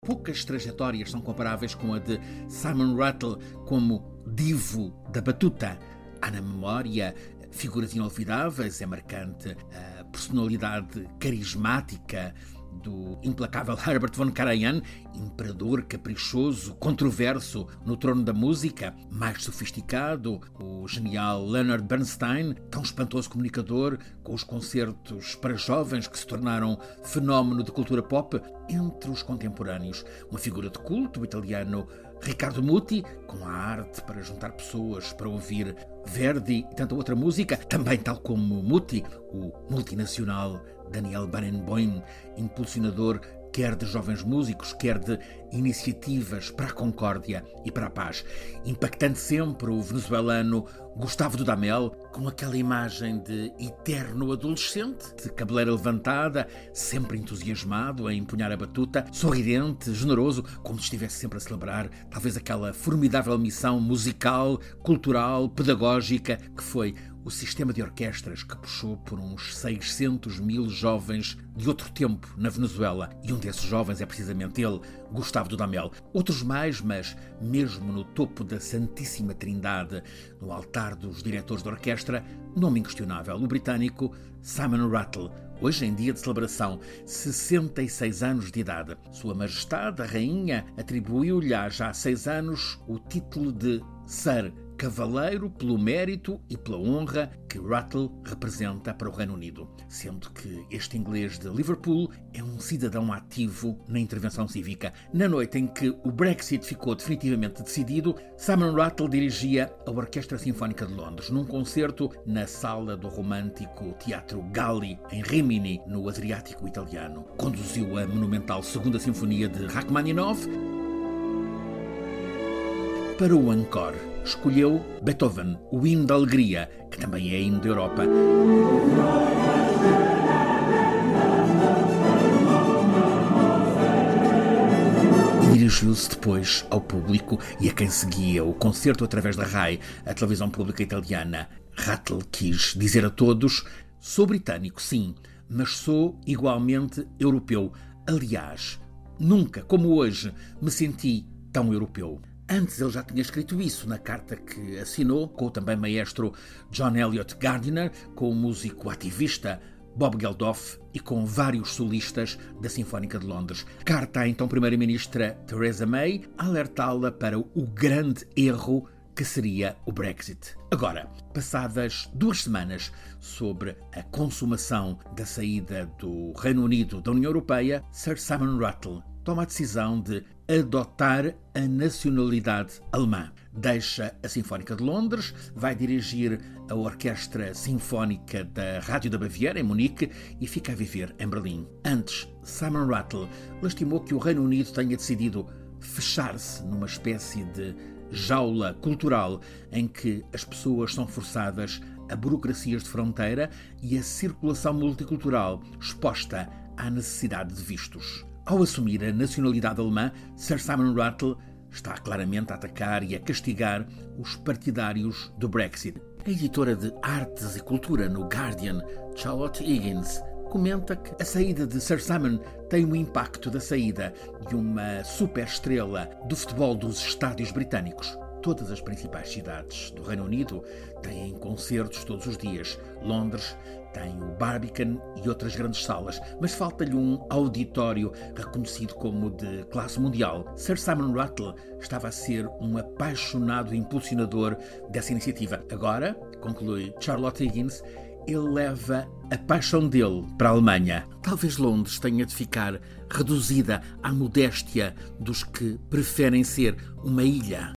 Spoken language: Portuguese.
Poucas trajetórias são comparáveis com a de Simon Rattle como divo da batuta. Há na memória figuras inolvidáveis, é marcante a personalidade carismática do implacável Herbert von Karajan, imperador caprichoso, controverso no trono da música, mais sofisticado, o genial Leonard Bernstein, tão espantoso comunicador, com os concertos para jovens que se tornaram fenómeno de cultura pop. Entre os contemporâneos, uma figura de culto, o italiano Riccardo Muti, com a arte para juntar pessoas para ouvir Verdi e tanta outra música. Também, tal como Muti, o multinacional Daniel Barenboim, impulsionador quer de jovens músicos, quer de iniciativas para a concórdia e para a paz. Impactante sempre o venezuelano Gustavo Dudamel, com aquela imagem de eterno adolescente, de cabeleira levantada, sempre entusiasmado a empunhar a batuta, sorridente, generoso, como se estivesse sempre a celebrar talvez aquela formidável missão musical, cultural, pedagógica que foi o sistema de orquestras que puxou por uns 600 mil jovens de outro tempo na Venezuela. E um desses jovens é precisamente ele, Gustavo Dudamel. Outros mais, mas mesmo no topo da Santíssima Trindade, no altar dos diretores de orquestra, nome inquestionável, o britânico Simon Rattle. Hoje em dia de celebração, 66 anos de idade. Sua Majestade, a Rainha, atribuiu-lhe há já 6 anos o título de Sir, cavaleiro pelo mérito e pela honra que Rattle representa para o Reino Unido, sendo que este inglês de Liverpool é um cidadão ativo na intervenção cívica. Na noite em que o Brexit ficou definitivamente decidido, Simon Rattle dirigia a Orquestra Sinfónica de Londres num concerto na sala do romântico Teatro Galli, em Rimini, no Adriático italiano. Conduziu a monumental Segunda Sinfonia de Rachmaninoff. Para o encore, escolheu Beethoven, o hino da alegria, que também é hino da Europa. E dirigiu-se depois ao público e a quem seguia o concerto através da RAI, a televisão pública italiana. Rattle quis dizer a todos: sou britânico, sim, mas sou igualmente europeu. Aliás, nunca, como hoje, me senti tão europeu. Antes ele já tinha escrito isso na carta que assinou com o também maestro John Eliot Gardiner, com o músico ativista Bob Geldof e com vários solistas da Sinfónica de Londres. Carta à então primeira-ministra Theresa May, a alertá-la para o grande erro que seria o Brexit. Agora, passadas 2 semanas sobre a consumação da saída do Reino Unido da União Europeia, Sir Simon Rattle toma a decisão de adotar a nacionalidade alemã. Deixa a Sinfónica de Londres, vai dirigir a Orquestra Sinfónica da Rádio da Baviera, em Munique, e fica a viver em Berlim. Antes, Simon Rattle lastimou que o Reino Unido tenha decidido fechar-se numa espécie de jaula cultural em que as pessoas são forçadas a burocracias de fronteira e a circulação multicultural exposta à necessidade de vistos. Ao assumir a nacionalidade alemã, Sir Simon Rattle está claramente a atacar e a castigar os partidários do Brexit. A editora de Artes e Cultura no Guardian, Charlotte Higgins, comenta que a saída de Sir Simon tem o impacto da saída de uma superestrela do futebol dos estádios britânicos. Todas as principais cidades do Reino Unido têm concertos todos os dias. Londres tem o Barbican e outras grandes salas, mas falta-lhe um auditório reconhecido como de classe mundial. Sir Simon Rattle estava a ser um apaixonado impulsionador dessa iniciativa. Agora, conclui Charlotte Higgins, ele leva a paixão dele para a Alemanha. Talvez Londres tenha de ficar reduzida à modéstia dos que preferem ser uma ilha